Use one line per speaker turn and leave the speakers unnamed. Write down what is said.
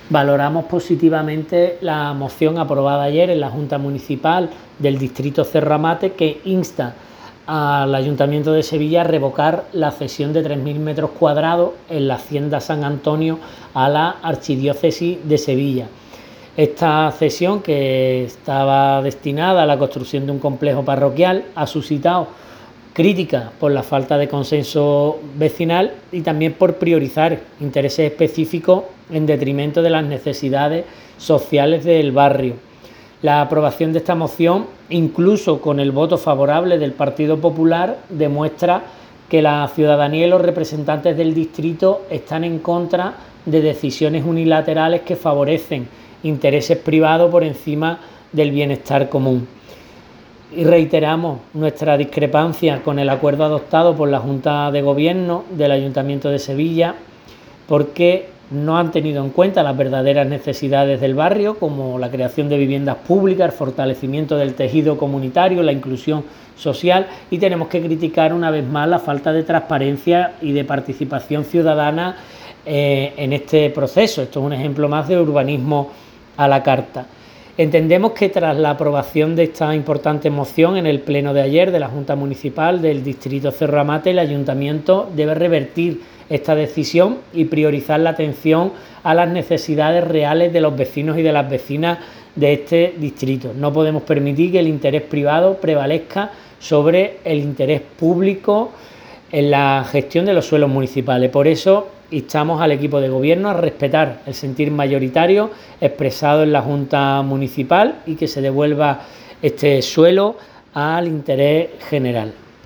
Valoramos positivamente la moción aprobada ayer en la Junta Municipal del Distrito Cerramate, que insta al Ayuntamiento de Sevilla a revocar la cesión de 3.000 metros cuadrados en la Hacienda San Antonio a la Archidiócesis de Sevilla. Esta cesión, que estaba destinada a la construcción de un complejo parroquial, ha suscitado críticas por la falta de consenso vecinal y también por priorizar intereses específicos en detrimento de las necesidades sociales del barrio. La aprobación de esta moción, incluso con el voto favorable del Partido Popular, demuestra que la ciudadanía y los representantes del distrito están en contra de decisiones unilaterales que favorecen intereses privados por encima del bienestar común. Y reiteramos nuestra discrepancia con el acuerdo adoptado por la Junta de Gobierno del Ayuntamiento de Sevilla, porque no han tenido en cuenta las verdaderas necesidades del barrio, como la creación de viviendas públicas, el fortalecimiento del tejido comunitario, la inclusión social, y tenemos que criticar una vez más la falta de transparencia y de participación ciudadana en este proceso. Esto es un ejemplo más de urbanismo a la carta. Entendemos que tras la aprobación de esta importante moción en el pleno de ayer de la Junta Municipal del Distrito Cerramate, el Ayuntamiento debe revertir esta decisión y priorizar la atención a las necesidades reales de los vecinos y de las vecinas de este distrito. No podemos permitir que el interés privado prevalezca sobre el interés público en la gestión de los suelos municipales. Por eso instamos al equipo de gobierno a respetar el sentir mayoritario expresado en la Junta Municipal y que se devuelva este suelo al interés general.